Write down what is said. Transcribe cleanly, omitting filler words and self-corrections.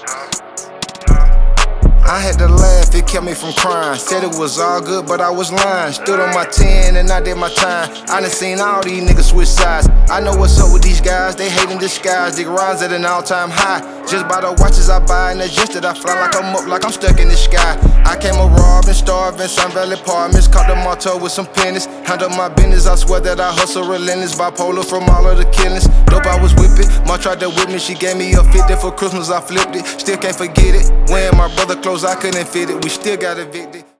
I had to laugh, it kept me from crying. Said it was all good, but I was lying. Stood on my 10 and I did my time. I done seen all these niggas switch sides. I know what's up with these guys, they hate in disguise. Dick rhymes at an all-time high. Just by the watches I buy and the jets that I fly like I'm up, like I'm stuck in the sky. I came a robbing, starving, Sun Valley Apartments. Caught the motto with some pennies. Handle my business, I swear that I hustle relentless. Bipolar from all of the killings. Dope I was whipping, Ma tried to whip me. She gave me a 50 for Christmas, I flipped it. Still can't forget it. Wearing my brother clothes, I couldn't fit it. We still got evicted.